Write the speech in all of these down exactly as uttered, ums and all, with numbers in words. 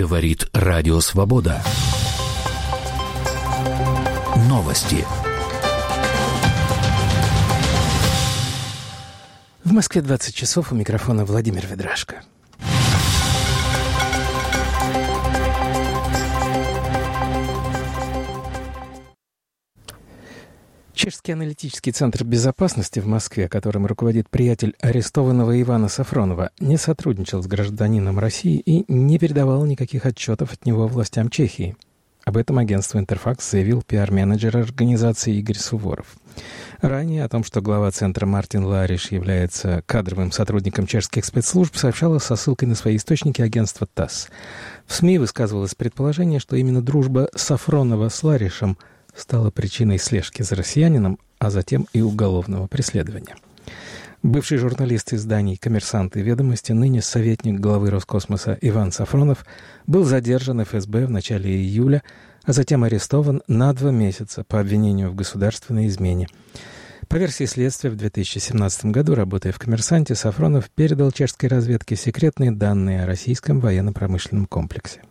Говорит Радио Свобода. Новости. В Москве двадцать часов, у микрофона Владимир Ведрашко. Чешский аналитический центр безопасности в Москве, которым руководит приятель арестованного Ивана Сафронова, не сотрудничал с гражданином России и не передавал никаких отчетов от него властям Чехии. Об этом агентство «Интерфакс» заявил пиар-менеджер организации Игорь Суворов. Ранее о том, что глава центра Мартин Лариш является кадровым сотрудником чешских спецслужб, сообщало со ссылкой на свои источники агентство ТАСС. В СМИ высказывалось предположение, что именно дружба Сафронова с Ларишем стала причиной слежки за россиянином, а затем и уголовного преследования. Бывший журналист изданий «Коммерсант» и «Ведомости», ныне советник главы Роскосмоса Иван Сафронов, был задержан эф эс бэ в начале июля, а затем арестован на два месяца по обвинению в государственной измене. По версии следствия, в две тысячи семнадцатом году, работая в «Коммерсанте», Сафронов передал чешской разведке секретные данные о российском военно-промышленном комплексе.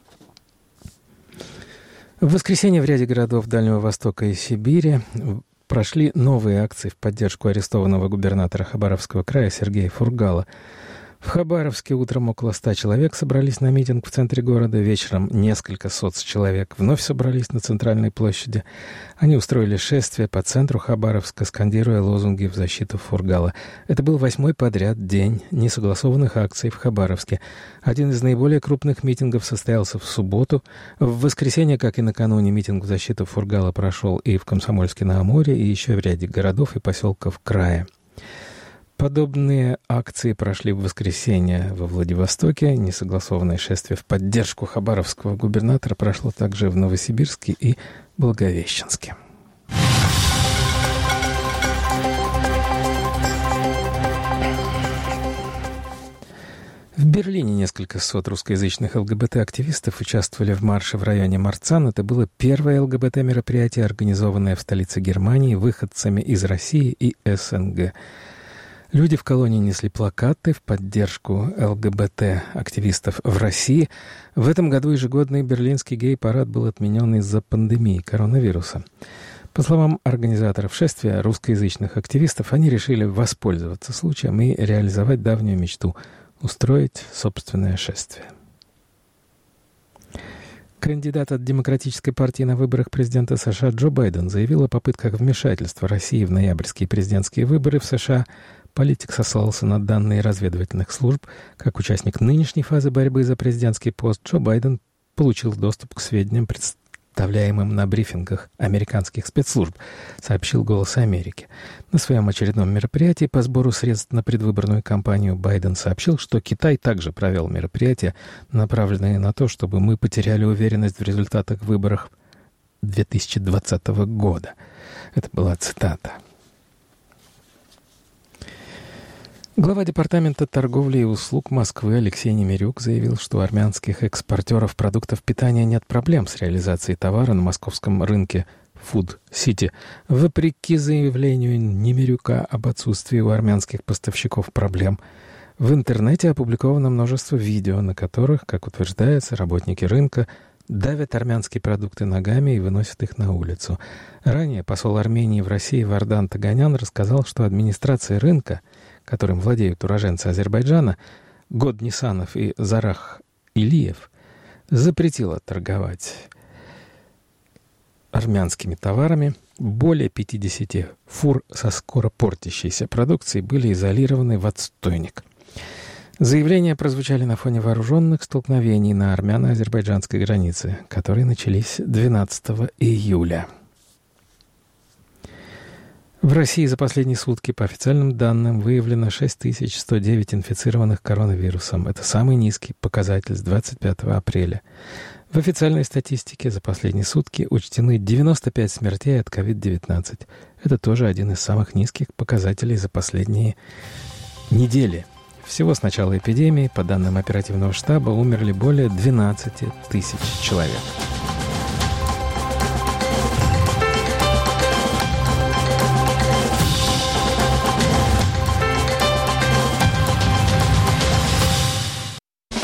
В воскресенье в ряде городов Дальнего Востока и Сибири прошли новые акции в поддержку арестованного губернатора Хабаровского края Сергея Фургала. В Хабаровске утром около ста человек собрались на митинг в центре города. Вечером несколько сот человек вновь собрались на центральной площади. Они устроили шествие по центру Хабаровска, скандируя лозунги в защиту Фургала. Это был восьмой подряд день несогласованных акций в Хабаровске. Один из наиболее крупных митингов состоялся в субботу. В воскресенье, как и накануне, митинг в защиту Фургала прошел и в Комсомольске-на-Амуре, и еще в ряде городов и поселков края. Подобные акции прошли в воскресенье во Владивостоке. Несогласованное шествие в поддержку хабаровского губернатора прошло также в Новосибирске и Благовещенске. В Берлине несколько сот русскоязычных эл гэ бэ тэ-активистов участвовали в марше в районе Марцан. Это было первое эл гэ бэ тэ-мероприятие, организованное в столице Германии выходцами из России и эс эн гэ. Люди в колонии несли плакаты в поддержку эл гэ бэ тэ-активистов в России. В этом году ежегодный берлинский гей-парад был отменен из-за пандемии коронавируса. По словам организаторов шествия, русскоязычных активистов, они решили воспользоваться случаем и реализовать давнюю мечту – устроить собственное шествие. Кандидат от Демократической партии на выборах президента США Джо Байден заявил о попытках вмешательства России в ноябрьские президентские выборы в США. Политик сослался на данные разведывательных служб. Как участник нынешней фазы борьбы за президентский пост, Джо Байден получил доступ к сведениям, представляемым на брифингах американских спецслужб, сообщил «Голос Америки». На своем очередном мероприятии по сбору средств на предвыборную кампанию Байден сообщил, что Китай также провел мероприятия, направленные на то, чтобы мы потеряли уверенность в результатах выборов две тысячи двадцатого года. Это была цитата. Глава Департамента торговли и услуг Москвы Алексей Немирюк заявил, что у армянских экспортеров продуктов питания нет проблем с реализацией товара на московском рынке Food City. Вопреки заявлению Немирюка об отсутствии у армянских поставщиков проблем, в интернете опубликовано множество видео, на которых, как утверждается, работники рынка давят армянские продукты ногами и выносят их на улицу. Ранее посол Армении в России Вардан Таганян рассказал, что администрация рынка, которым владеют уроженцы Азербайджана, Год Нисанов и Зарах Илиев, запретила торговать армянскими товарами. Более пятидесяти фур со скоро портящейся продукцией были изолированы в отстойник. Заявления прозвучали на фоне вооруженных столкновений на армяно-азербайджанской границе, которые начались двенадцатого июля. В России за последние сутки, по официальным данным, выявлено шесть тысяч сто девять инфицированных коронавирусом. Это самый низкий показатель с двадцать пятого апреля. В официальной статистике за последние сутки учтены девяносто пять смертей от ковид девятнадцать. Это тоже один из самых низких показателей за последние недели. Всего с начала эпидемии, по данным оперативного штаба, умерли более двенадцати тысяч человек.